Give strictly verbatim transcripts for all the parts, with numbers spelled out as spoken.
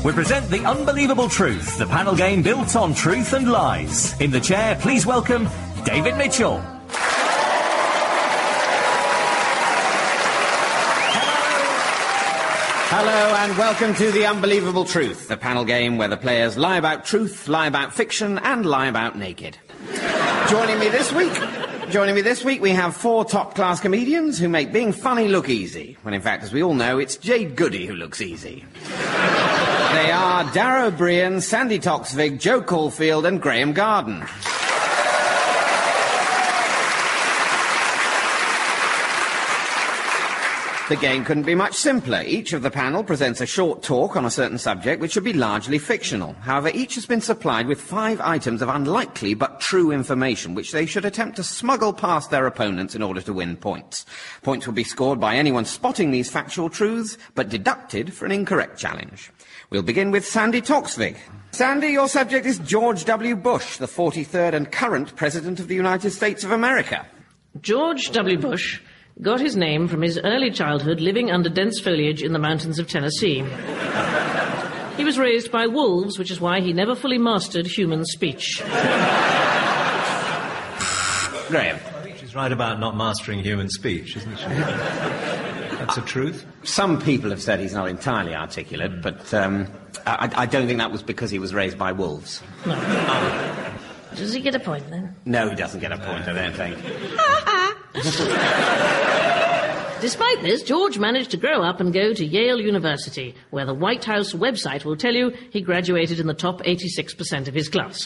We present The Unbelievable Truth, the panel game built on truth and lies. In the chair, please welcome David Mitchell. Hello and welcome to The Unbelievable Truth, the panel game where the players lie about truth, lie about fiction and lie about naked. Joining me this week... Joining me this week, we have four top-class comedians who make being funny look easy, when in fact, as we all know, it's Jade Goody who looks easy. They are Dara O'Brien, Sandy Toksvig, Joe Caulfield and Graham Garden. The game couldn't be much simpler. Each of the panel presents a short talk on a certain subject which should be largely fictional. However, each has been supplied with five items of unlikely but true information which they should attempt to smuggle past their opponents in order to win points. Points will be scored by anyone spotting these factual truths, but deducted for an incorrect challenge. We'll begin with Sandy Toksvig. Sandy, your subject is George W. Bush, the forty-third and current President of the United States of America. George W. Bush got his name from his early childhood living under dense foliage in the mountains of Tennessee. He was raised by wolves, which is why he never fully mastered human speech. Graham. I think she's right about not mastering human speech, isn't she? That's a truth. Some people have said he's not entirely articulate, mm. but um, I, I don't think that was because he was raised by wolves. No. Oh. Does he get a point, then? No, he doesn't get a point, I don't think. Despite this, George managed to grow up and go to Yale University, where the White House website will tell you he graduated in the top eighty-six percent of his class.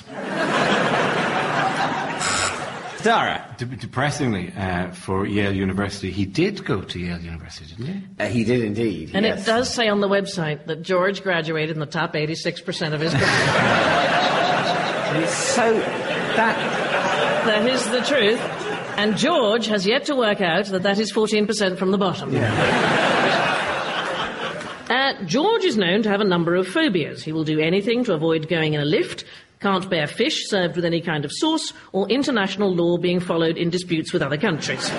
Dara. De- depressingly, uh, for Yale University, he did go to Yale University, didn't he? Uh, he did indeed, And yes. It does say on the website that George graduated in the top eighty-six percent of his class. So, that... That is the truth. And George has yet to work out that that is fourteen percent from the bottom. Yeah. Uh, George is known to have a number of phobias. He will do anything to avoid going in a lift, can't bear fish served with any kind of sauce, or international law being followed in disputes with other countries.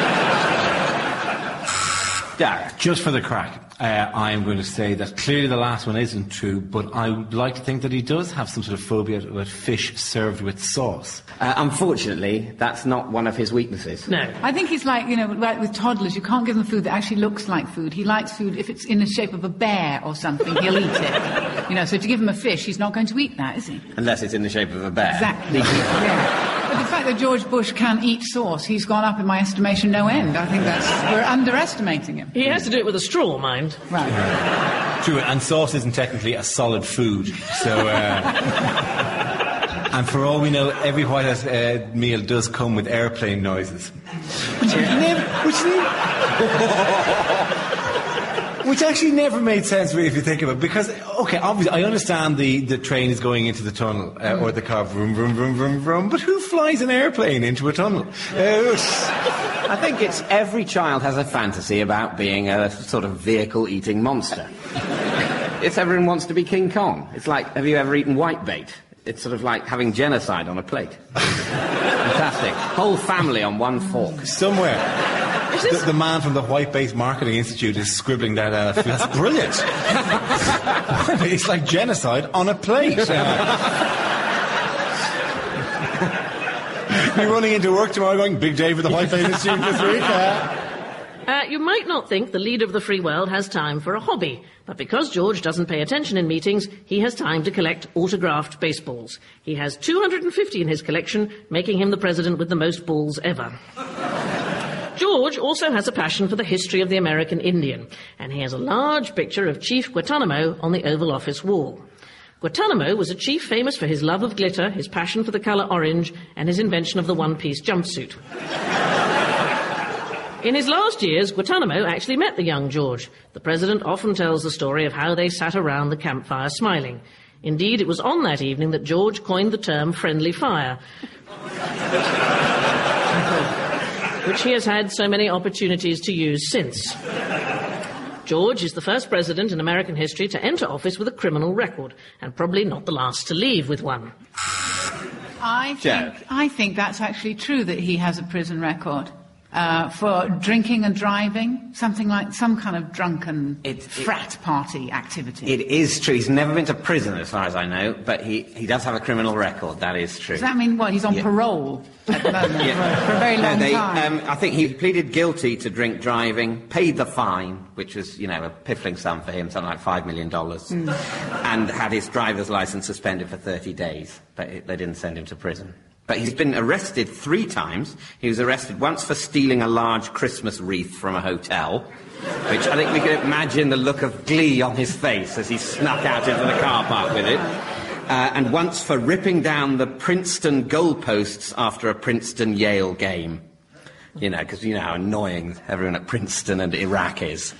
Dara. Just for the crack, uh, I am going to say that clearly the last one isn't true, but I would like to think that he does have some sort of phobia about fish served with sauce. Uh, unfortunately, that's not one of his weaknesses. No. I think he's like, you know, like with toddlers, you can't give them food that actually looks like food. He likes food, if it's in the shape of a bear or something, he'll eat it. You know, so if you give him a fish, he's not going to eat that, is he? Unless it's in the shape of a bear. Exactly. Yeah. But the fact that George Bush can eat sauce, he's gone up in my estimation no end. I think that's, we're underestimating him. He has to do it with a straw, mind. Right. True, and sauce isn't technically a solid food, so... Uh, and for all we know, every White House uh, meal does come with airplane noises. Which never... Which, never which actually never made sense, really, if you think of it. Because, OK, obviously, I understand the, the train is going into the tunnel, uh, or the car, vroom, vroom, vroom, vroom, vroom, but who flies an airplane into a tunnel? Uh, I think it's every child has a fantasy about being a sort of vehicle-eating monster. It's everyone wants to be King Kong. It's like, have you ever eaten whitebait? It's sort of like having genocide on a plate. Fantastic. Whole family on one fork. Somewhere. The, the man from the Whitebait Marketing Institute is scribbling that out. That's brilliant. It's like genocide on a plate. Be running into work tomorrow going, Big day for the Whitebait Institute this week. Uh. Uh, you might not think the leader of the free world has time for a hobby, but because George doesn't pay attention in meetings, he has time to collect autographed baseballs. He has two hundred fifty in his collection, making him the president with the most balls ever. George also has a passion for the history of the American Indian, and he has a large picture of Chief Guantanamo on the Oval Office wall. Guantanamo was a chief famous for his love of glitter, his passion for the colour orange, and his invention of the one-piece jumpsuit. In his last years, Guantanamo actually met the young George. The president often tells the story of how they sat around the campfire smiling. Indeed, it was on that evening that George coined the term friendly fire, which he has had so many opportunities to use since. George is the first president in American history to enter office with a criminal record, and probably not the last to leave with one. I think, I think that's actually true, that he has a prison record. Uh, for drinking and driving, something like some kind of drunken It- it- frat party activity. It is true. He's never been to prison, as far as I know, but he, he does have a criminal record. That is true. Does that mean, well, he's on Yeah. parole at the moment Yeah. for, for a very No, long they, time? um, I think he pleaded guilty to drink driving, paid the fine, which was, you know, a piffling sum for him, something like five million dollars, Mm. and had his driver's license suspended for thirty days, but it, they didn't send him to prison. But he's been arrested three times. He was arrested once for stealing a large Christmas wreath from a hotel, which I think we can imagine the look of glee on his face as he snuck out into the car park with it. Uh, and once for ripping down the Princeton goalposts after a Princeton-Yale game. You know, because you know how annoying everyone at Princeton and Iraq is.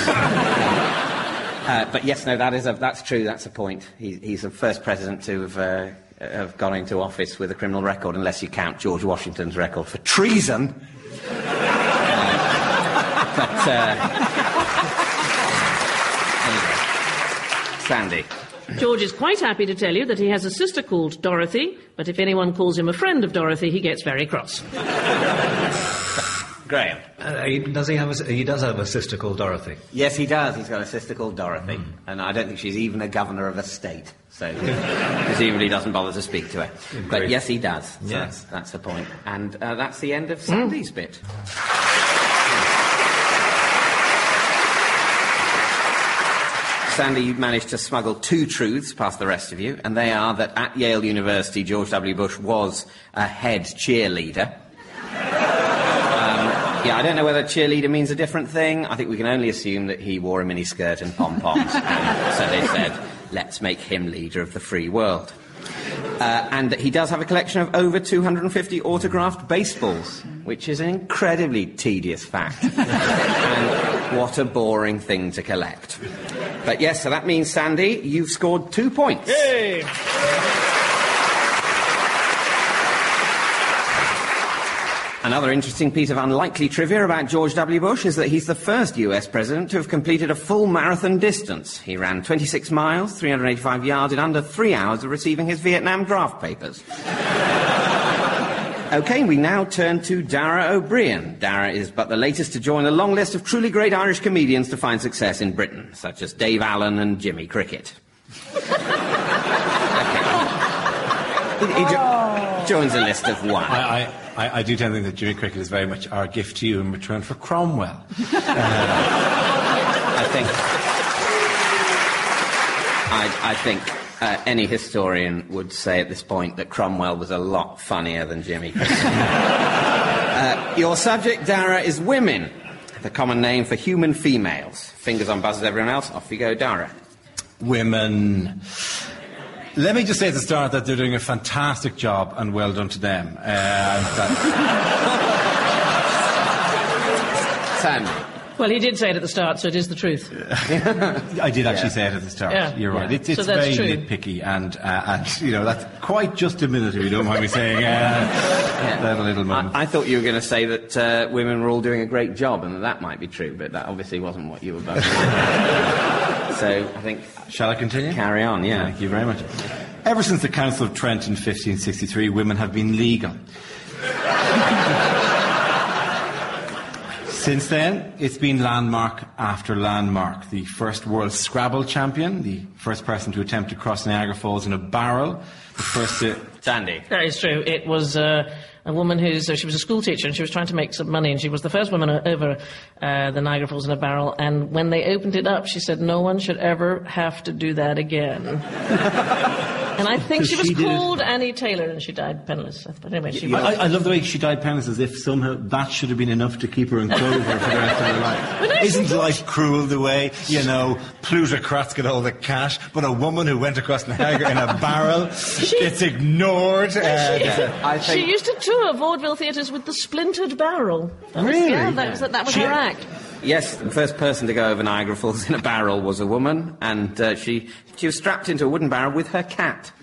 uh, but yes, no, that is a, that's true, that's a point. He, he's the first president to have... Uh, have gone into office with a criminal record, unless you count George Washington's record for treason. uh, but, uh... anyway. Sandy. George is quite happy to tell you that he has a sister called Dorothy, but if anyone calls him a friend of Dorothy, he gets very cross. Graham. Uh, he, does he have a, he does have a sister called Dorothy. Yes, he does. He's got a sister called Dorothy, mm. and I don't think she's even a governor of a state, so presumably doesn't bother to speak to her. Agreed. But yes, he does. So Yes. that's, that's the point. And uh, that's the end of Sandy's mm. bit. Sandy, you've managed to smuggle two truths past the rest of you, and they are that at Yale University, George W. Bush was a head cheerleader. Yeah, I don't know whether cheerleader means a different thing. I think we can only assume that he wore a miniskirt and pom-poms. And so they said, let's make him leader of the free world. Uh, and that he does have a collection of over two hundred fifty autographed baseballs, which is an incredibly tedious fact. And what a boring thing to collect. But yes, so that means, Sandy, you've scored two points. Yay! Another interesting piece of unlikely trivia about George W. Bush is that he's the first U S president to have completed a full marathon distance. He ran twenty-six miles, three hundred eighty-five yards in under three hours of receiving his Vietnam draft papers. OK, we now turn to Dara Ó Briain. Dara is but the latest to join a long list of truly great Irish comedians to find success in Britain, such as Dave Allen and Jimmy Cricket. He, he jo- joins a list of one. I, I, I, I do tend to think that Jimmy Cricket is very much our gift to you in return for Cromwell. uh, I think... I, I think uh, any historian would say at this point that Cromwell was a lot funnier than Jimmy Cricket. uh, your subject, Dara, is women, the common name for human females. Fingers on buzzers, everyone else. Off you go, Dara. Women... Let me just say at the start that they're doing a fantastic job, and well done to them. Uh, that... Sam. Well, he did say it at the start, so it is the truth. I did actually Yeah. say it at the start. Yeah. You're right. Yeah. It's, it's So that's very true. nitpicky, and, uh, and, you know, that's quite just a minute, if you don't mind me saying. Uh, Yeah. That a little moment. I, I thought you were going to say that uh, women were all doing a great job, and that, that might be true, but that obviously wasn't what you were both saying. So, I think... Shall I continue? Carry on, yeah. Thank you very much. Ever since the Council of Trent in fifteen sixty-three, women have been legal. Since then, it's been landmark after landmark. The first world Scrabble champion, the first person to attempt to cross Niagara Falls in a barrel, the first to... Sandy. That is true. It was uh, a woman who's uh, she was a school teacher and she was trying to make some money, and she was the first woman over uh, the Niagara Falls in a barrel. And when they opened it up, she said, "No one should ever have to do that again." And I think she was She did it. called Annie Taylor, and she died penniless. But anyway, she I, was. I love the way she died penniless, as if somehow that should have been enough to keep her in clover for the rest of her life. But no, she Isn't did. life cruel the way, you know, plutocrats get all the cash, but a woman who went across Niagara in a barrel gets ignored? Uh, She, I think- she used to tour vaudeville theatres with the splintered barrel. That was- Really? Yeah, that was, that was She- her act. Yes, the first person to go over Niagara Falls in a barrel was a woman, and uh, she, she was strapped into a wooden barrel with her cat.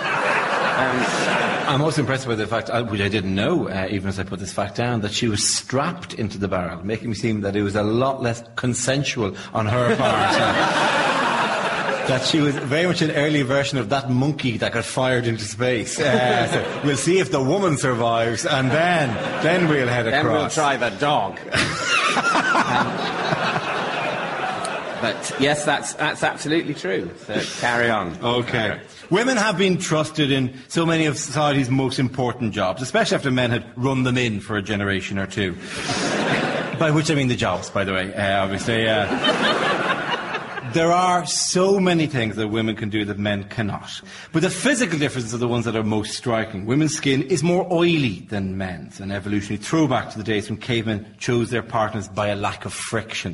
I'm also impressed by the fact, uh, which I didn't know, uh, even as I put this fact down, that she was strapped into the barrel, making me seem that it was a lot less consensual on her part. Uh, that she was very much an early version of that monkey that got fired into space. Uh, so we'll see if the woman survives, and then then we'll head across. Then we'll try the dog. um, but yes, that's that's absolutely true. So carry on. Okay. Women have been trusted in so many of society's most important jobs, especially after men had run them in for a generation or two. By which I mean the jobs, by the way, uh, obviously. Uh, there are so many things that women can do that men cannot. But the physical differences are the ones that are most striking. Women's skin is more oily than men's, an evolutionary throwback to the days when cavemen chose their partners by a lack of friction.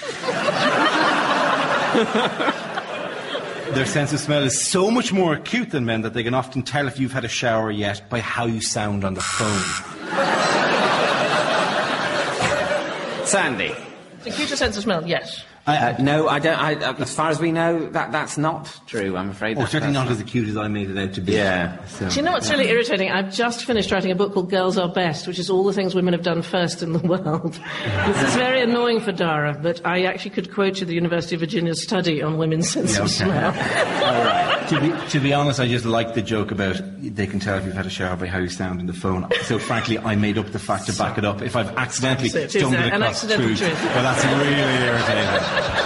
Their sense of smell is so much more acute than men that they can often tell if you've had a shower yet by how you sound on the phone. Sandy. Acute sense of smell, yes. Uh, no, I don't. I, uh, as far as we know, that that's not true. I'm afraid. Oh, certainly not as acute as I made it out to be. Yeah. So, Do you know what's yeah. really irritating? I've just finished writing a book called Girls Are Best, which is all the things women have done first in the world. This is very annoying for Dara, but I actually could quote you the University of Virginia's study on women's sense Yeah, of okay. smell. All right. To be, to be honest, I just like the joke about they can tell if you've had a shower by how you sound in the phone. So, frankly, I made up the fact to back it up. If I've accidentally So it is stumbled a- an across accidental truth, truth. well, that's really irritating.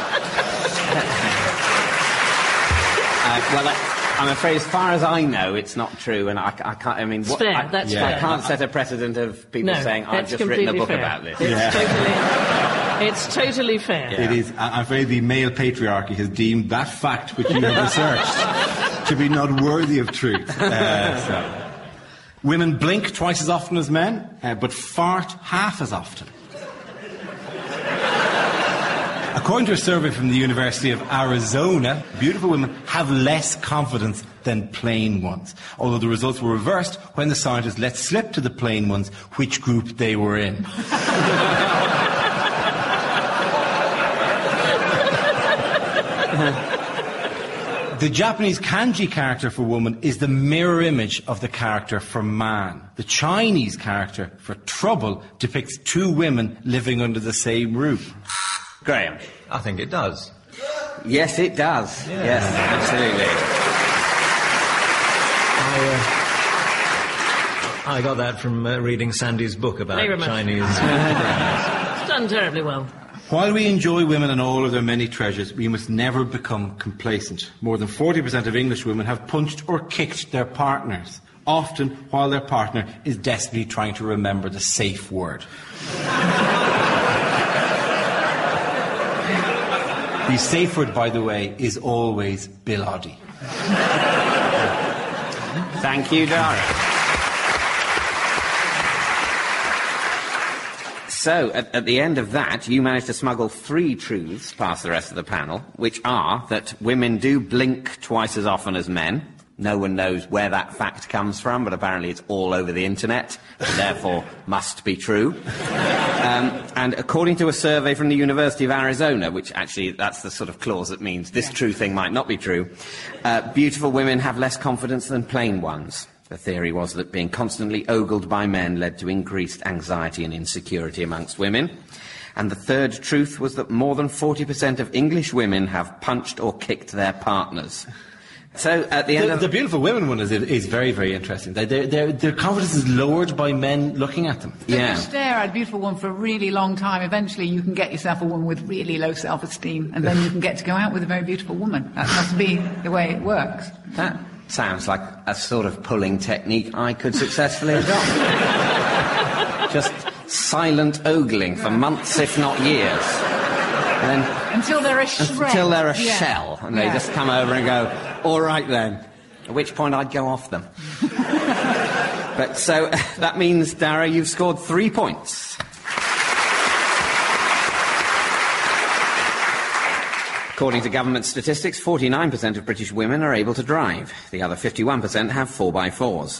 Uh, well, I, I'm afraid, as far as I know, it's not true, and I, I can't. I mean, It's what, fair, I, that's I fair. can't set a precedent of people No, saying I've that's just written a completely book fair. about this. It's Yeah. totally, it's totally fair. It is. I- I'm afraid the male patriarchy has deemed that fact which you have researched to be not worthy of truth. Uh, so. Women blink twice as often as men, uh, but fart half as often. According to a survey from the University of Arizona, beautiful women have less confidence than plain ones, although the results were reversed when the scientists let slip to the plain ones which group they were in. The Japanese kanji character for woman is the mirror image of the character for man. The Chinese character for trouble depicts two women living under the same roof. Graham. I think it does. Yes, it does. Yeah. Yes, absolutely. I, uh, I got that from uh, reading Sandy's book about Very much. Chinese. It's done terribly well. While we enjoy women and all of their many treasures, we must never become complacent. More than forty percent of English women have punched or kicked their partners, often while their partner is desperately trying to remember the safe word. The safe word, by the way, is always Biloddy. Thank you, Dara. So, at, at the end of that, you managed to smuggle three truths past the rest of the panel, which are that women do blink twice as often as men. No one knows where that fact comes from, but apparently it's all over the internet, and therefore must be true. Um, and according to a survey from the University of Arizona, which actually, that's the sort of clause that means this true thing might not be true, uh, beautiful women have less confidence than plain ones. The theory was that being constantly ogled by men led to increased anxiety and insecurity amongst women. And the third truth was that more than forty percent of English women have punched or kicked their partners. So, at the end The, of... the beautiful women one is, is very, very interesting. They, they, their, their confidence is lowered by men looking at them. So if Yeah. you stare at a beautiful woman for a really long time, eventually you can get yourself a woman with really low self-esteem, and then you can get to go out with a very beautiful woman. That must be the way it works. That sounds like a sort of pulling technique I could successfully adopt. Just silent ogling for months, if not years. And then, Until they're a shred. until they're a Yeah. shell, and they Yeah. just come over and go, all right then. At which point I'd go off them. But so, that means, Dara, you've scored three points. According to government statistics, forty-nine percent of British women are able to drive. The other fifty-one percent have four by fours.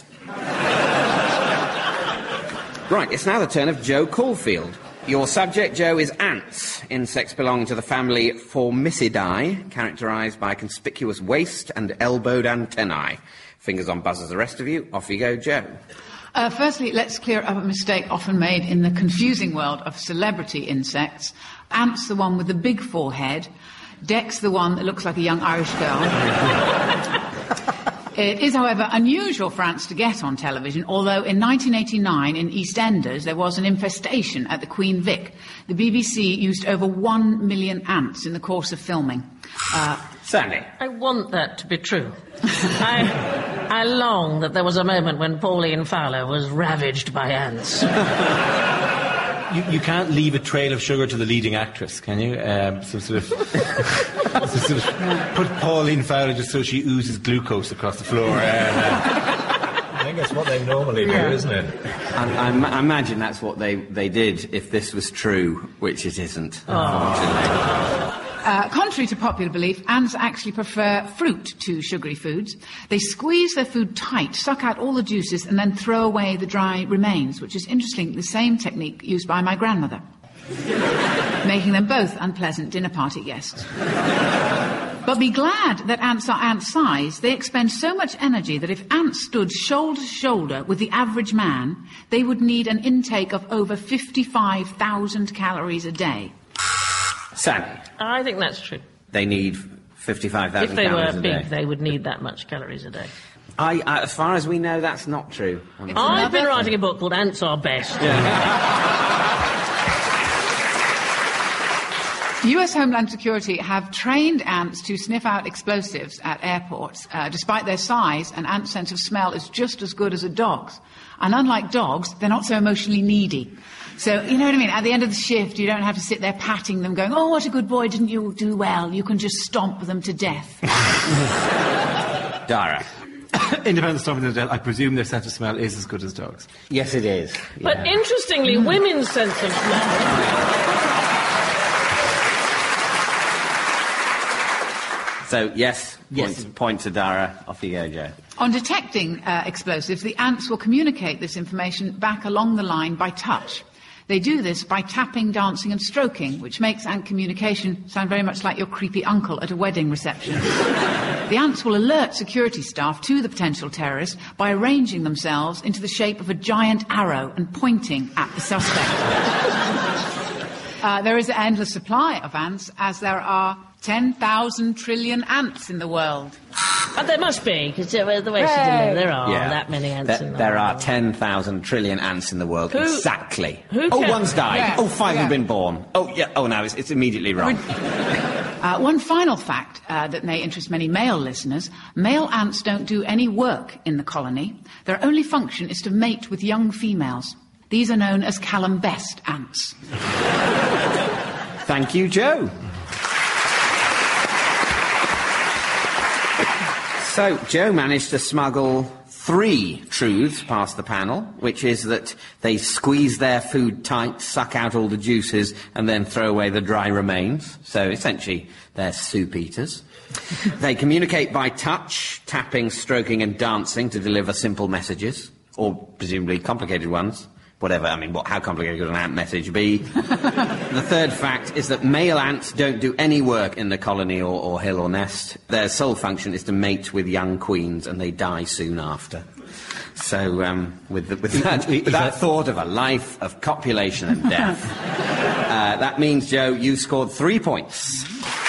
Right, it's now the turn of Joe Caulfield. Your subject, Joe, is ants. Insects belong to the family Formicidae, characterised by conspicuous waist and elbowed antennae. Fingers on buzzers, the rest of you. Off you go, Joe. Uh, firstly, let's clear up a mistake often made in the confusing world of celebrity insects. Ants, the one with the big forehead, decks the one that looks like a young Irish girl. It is, however, unusual for ants to get on television, although in nineteen eighty-nine in EastEnders there was an infestation at the Queen Vic. The B B C used over one million ants in the course of filming. Uh, Sandy. I want that to be true. I, I long that there was a moment when Pauline Fowler was ravaged by ants. You, you can't leave a trail of sugar to the leading actress, can you? Um, so sort of, so sort of put Pauline Fowler just so she oozes glucose across the floor. Uh, I think that's what they normally do, yeah. isn't it? I, I, I imagine that's what they, they did if this was true, which it isn't, oh. unfortunately. Uh, contrary to popular belief, ants actually prefer fruit to sugary foods. They squeeze their food tight, suck out all the juices, and then throw away the dry remains, which is interesting, the same technique used by my grandmother, making them both unpleasant dinner party guests. But be glad that ants are ant-sized. They expend so much energy that if ants stood shoulder to shoulder with the average man, they would need an intake of over fifty-five thousand calories a day. Sandy. I think that's true. They need fifty-five thousand calories a day. If they were big, they would need that much calories a day. I, I, as far as we know, that's not true. I've been writing a book called Ants Are Best. U S Homeland Security have trained ants to sniff out explosives at airports. Uh, despite their size, an ant's sense of smell is just as good as a dog's. And unlike dogs, they're not so emotionally needy. So, you know what I mean? At the end of the shift, you don't have to sit there patting them, going, oh, what a good boy, didn't you do well? You can just stomp them to death. Dara. Independent stomping to death, I presume their sense of smell is as good as dogs. Yes, it is. Yeah. But interestingly, mm. women's sense of smell... So, yes, yes. Point, point to Dara. Off you go, Joe. On detecting uh, explosives, the ants will communicate this information back along the line by touch. They do this by tapping, dancing and stroking, which makes ant communication sound very much like your creepy uncle at a wedding reception. The ants will alert security staff to the potential terrorist by arranging themselves into the shape of a giant arrow and pointing at the suspect. uh, there is an endless supply of ants, as there are ten thousand trillion ants in the world. But there must be, because uh, the way she did it, there are yeah. that many ants there, in the there world. There are ten thousand trillion ants in the world. Who, exactly. Who oh, can... one's died. Yeah. Oh, five yeah. have been born. Oh, yeah. Oh, no, it's, it's immediately wrong. uh, one final fact uh, that may interest many male listeners. Male ants don't do any work in the colony. Their only function is to mate with young females. These are known as Callum Best ants. Thank you, Joe. So, Joe managed to smuggle three truths past the panel, which is that they squeeze their food tight, suck out all the juices, and then throw away the dry remains. So, essentially, they're soup eaters. They communicate by touch, tapping, stroking, and dancing to deliver simple messages, or presumably complicated ones. Whatever, I mean, what, how complicated could an ant message be? The third fact is that male ants don't do any work in the colony or, or hill or nest. Their sole function is to mate with young queens, and they die soon after. So, um, with, the, with that, with that thought of a life of copulation and death, uh, that means, Joe, you scored three points.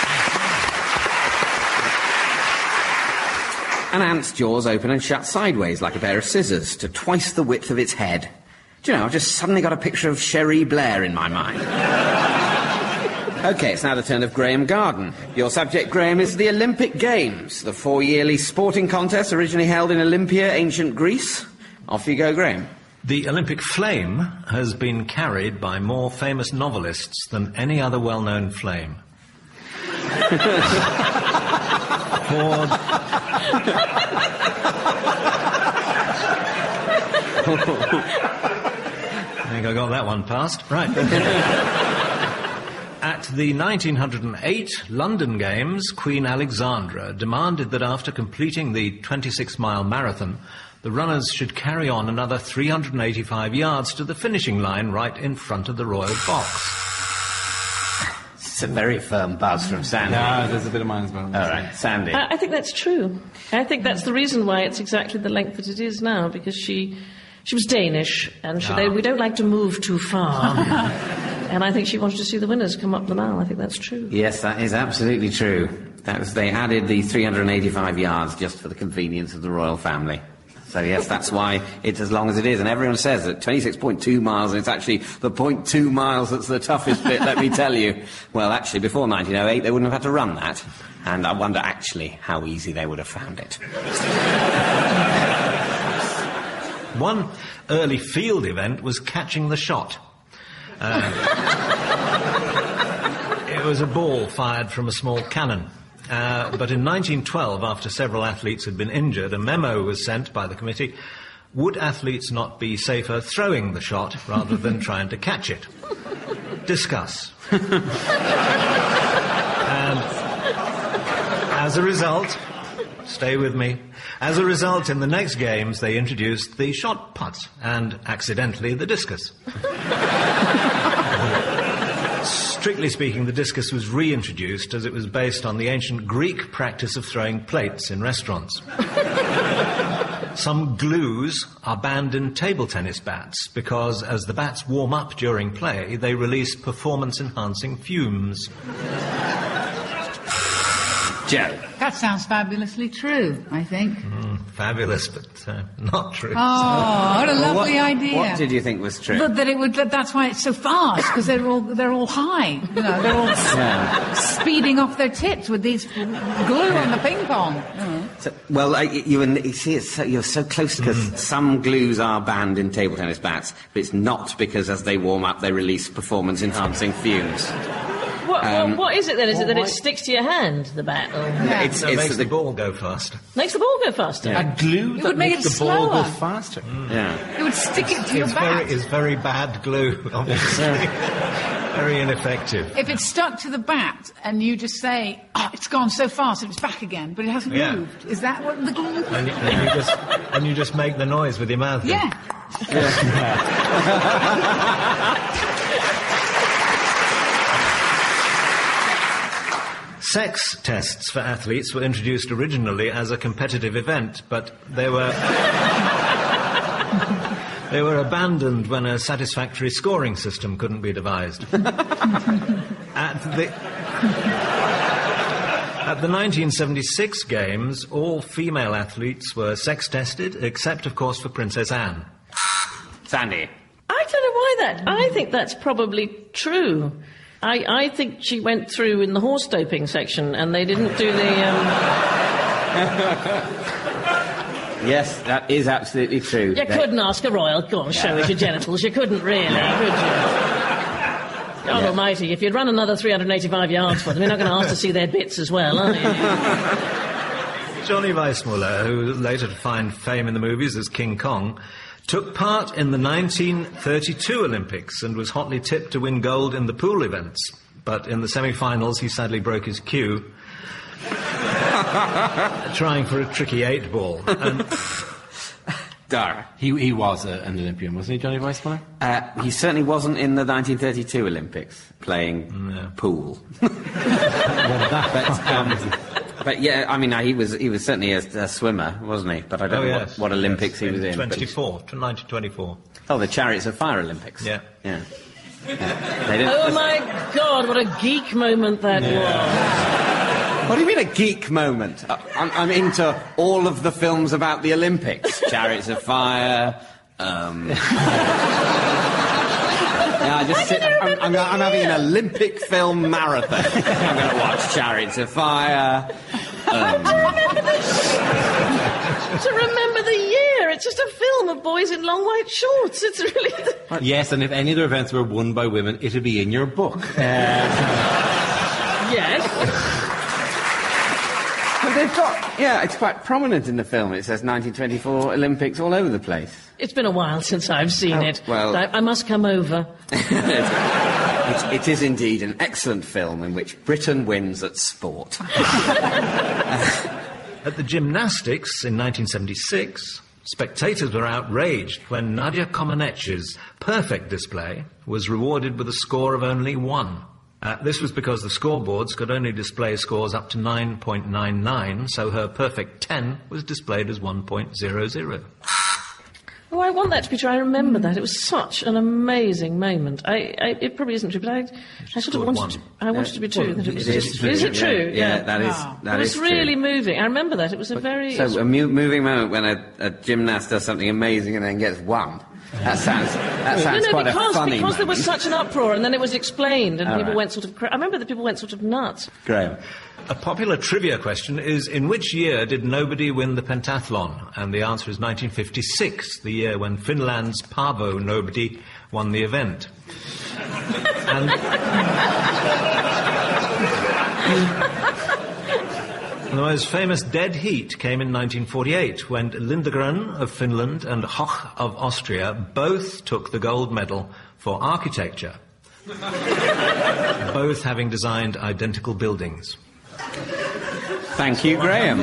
An ant's jaws open and shut sideways like a pair of scissors to twice the width of its head. Do you know, I've just suddenly got a picture of Cherie Blair in my mind. OK, it's now the turn of Graham Garden. Your subject, Graham, is the Olympic Games, the four-yearly sporting contest originally held in Olympia, ancient Greece. Off you go, Graham. The Olympic flame has been carried by more famous novelists than any other well-known flame. For... I think I got that one past. Right. At the nineteen oh eight London Games, Queen Alexandra demanded that after completing the twenty-six mile marathon, the runners should carry on another three hundred eighty-five yards to the finishing line right in front of the royal box. It's a very firm buzz from Sandy. No, there's a bit of mine as well. All right, Sandy. I, I think that's true. I think that's the reason why it's exactly the length that it is now, because she... She was Danish, and she, ah. they, we don't like to move too far. And I think she wanted to see the winners come up the mile. I think that's true. Yes, that is absolutely true. That was, they added the three hundred eighty-five yards just for the convenience of the royal family. So yes, that's why it's as long as it is. And everyone says that twenty-six point two miles, and it's actually the point two miles that's the toughest bit, let me tell you. Well, actually, before nineteen oh eight, they wouldn't have had to run that. And I wonder, actually, how easy they would have found it. One early field event was catching the shot. Uh, it was a ball fired from a small cannon. Uh, but in nineteen twelve, after several athletes had been injured, a memo was sent by the committee. Would athletes not be safer throwing the shot rather than trying to catch it? Discuss. And as a result, stay with me, as a result, in the next games, they introduced the shot put and, accidentally, the discus. Strictly speaking, the discus was reintroduced as it was based on the ancient Greek practice of throwing plates in restaurants. Some glues are banned in table tennis bats because, as the bats warm up during play, they release performance-enhancing fumes. Joe. That sounds fabulously true, I think. Mm, fabulous, but uh, not true. Oh, what a Well, lovely what, idea. What did you think was true? That, that it would. That, that's why it's so fast, because they're all they're all high. You know, they're all Yeah. speeding off their tits with these glue on the ping pong. You know. So, well, uh, you, you see, it's so, you're so close because Mm. some glues are banned in table tennis bats, but it's not because as they warm up they release performance-enhancing fumes. What, Um, what, what is it then? Is it that why- it sticks to your hand, the bat? Or Yeah. It's, That it's makes the, the ball go faster. makes the ball go faster? A glue It that would make makes it the ball go slower. faster. yeah. It would stick it to your It's back. very, it's very bad glue, obviously. Very ineffective. If it's stuck to the bat and you just say, oh, it's gone so fast and it's back again, but it hasn't Yeah. moved, is that what the glue... And you, and you just and you just make the noise with your mouth. then. Yeah. Sex tests for athletes were introduced originally as a competitive event, but they were they were abandoned when a satisfactory scoring system couldn't be devised. At the At the nineteen seventy-six Games, all female athletes were sex tested, except, of course, for Princess Anne. Sandy. I don't know why that. I think that's probably true. I, I think she went through in the horse doping section and they didn't do the... Um... Yes, that is absolutely true. You They- couldn't ask a royal, go on, show us your genitals. You couldn't really, could you? God almighty, if you'd run another three hundred eighty-five yards for them, you're not going to ask to see their bits as well, are you? Johnny Weissmuller, who later to find fame in the movies as King Kong, took part in the nineteen thirty-two Olympics and was hotly tipped to win gold in the pool events. But in the semi-finals, he sadly broke his cue, trying for a tricky eight ball. And Dara. He, he was a, an Olympian, wasn't he, Johnny Weissmuller? Uh, he certainly wasn't in the nineteen thirty-two Olympics playing pool. Well, that, that's, um, But yeah, I mean, uh, he was he was certainly a, a swimmer, wasn't he? But I don't Oh, know yes. what, what Olympics Yes, he was in. but- twenty-four, to nineteen twenty-four. Oh, the Chariots of Fire Olympics. Yeah. Yeah. Yeah. They didn't, Oh my God, what a geek moment that was. What do you mean a geek moment? Uh, I'm, I'm into all of the films about the Olympics. Chariots of Fire. Um, yeah, I just sit. I'm, I'm, I'm having an Olympic film marathon. I'm going to watch Chariots of Fire. Um, To remember the year, it's just a film of boys in long white shorts. It's really... yes, and if any of their events were won by women, it'd be in your book. Yes. but they've got, yeah, it's quite prominent in the film. It says nineteen twenty-four Olympics all over the place. It's been a while since I've seen Oh, it. well- I, I must come over. It, it is indeed an excellent film in which Britain wins at sport. At the gymnastics in nineteen seventy-six, spectators were outraged when Nadia Comaneci's perfect display was rewarded with a score of only one. Uh, this was because the scoreboards could only display scores up to nine point nine nine, so her perfect ten was displayed as one point zero zero. Oh, I want that to be true. I remember mm. that. It was such an amazing moment. I, I, it probably isn't true, but I, I sort of wanted, to, I wanted uh, to be true. Well, that it was it just, is, true. Is it true? Yeah, yeah. yeah that is. Oh. That it is was really true. moving. I remember that. It was a but, very. So a mu- moving moment when a, a gymnast does something amazing and then gets one. That sounds. That sounds no, no, quite because, a funny because moment. there was such an uproar, and then it was explained, and All people right. went sort of. Cra- I remember that people went sort of nuts. Graham. A popular trivia question is, in which year did nobody win the pentathlon? And the answer is nineteen fifty-six, the year when Finland's Paavo Nobody won the event. and, and the most famous dead heat came in nineteen forty-eight, when Lindegren of Finland and Hoch of Austria both took the gold medal for architecture, both having designed identical buildings. Thank you, Graham.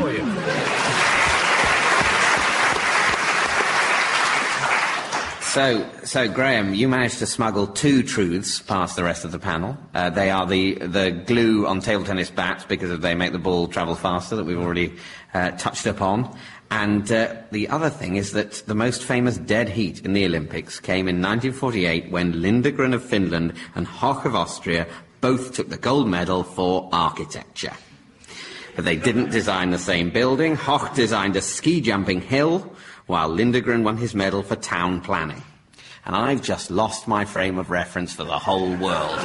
So, so Graham, you managed to smuggle two truths past the rest of the panel. Uh, they are the, the glue on table tennis bats because they make the ball travel faster, that we've already uh, touched upon. And uh, the other thing is that the most famous dead heat in the Olympics came in nineteen forty-eight when Lindegren of Finland and Hoch of Austria both took the gold medal for architecture. But they didn't design the same building. Hoch designed a ski-jumping hill, while Lindegren won his medal for town planning. And I've just lost my frame of reference for the whole world.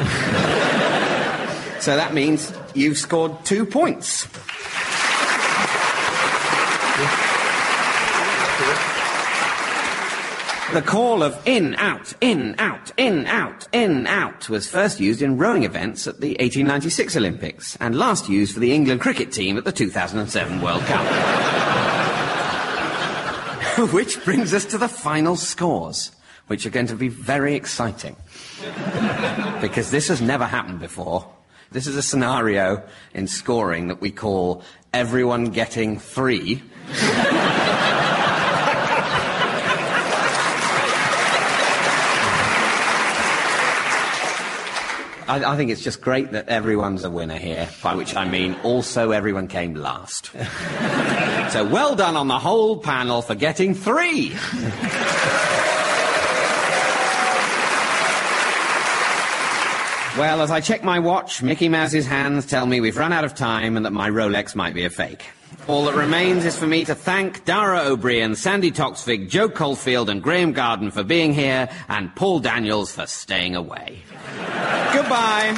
So that means you've scored two points. The call of in, out, in, out, in, out, in, out was first used in rowing events at the eighteen ninety-six Olympics and last used for the England cricket team at the two thousand seven World Cup. Which brings us to the final scores, which are going to be very exciting. Because this has never happened before. This is a scenario in scoring that we call everyone getting three. I, I think it's just great that everyone's a winner here, by which I mean also everyone came last. So well done on the whole panel for getting three. Well, as I check my watch, Mickey Mouse's hands tell me we've run out of time and that my Rolex might be a fake. All that remains is for me to thank Dara O'Brien, Sandy Toksvig, Joe Caulfield and Graham Garden for being here and Paul Daniels for staying away. Goodbye.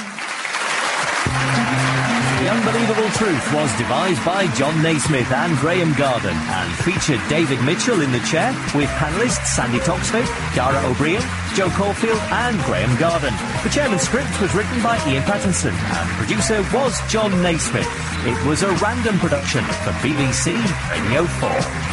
The Unbelievable Truth was devised by John Naismith and Graham Garden and featured David Mitchell in the chair with panellists Sandy Toksvig, Dara O'Brien, Joe Caulfield and Graham Garden. The chairman's script was written by Ian Pattinson and producer was John Naismith. It was a random production for B B C Radio four.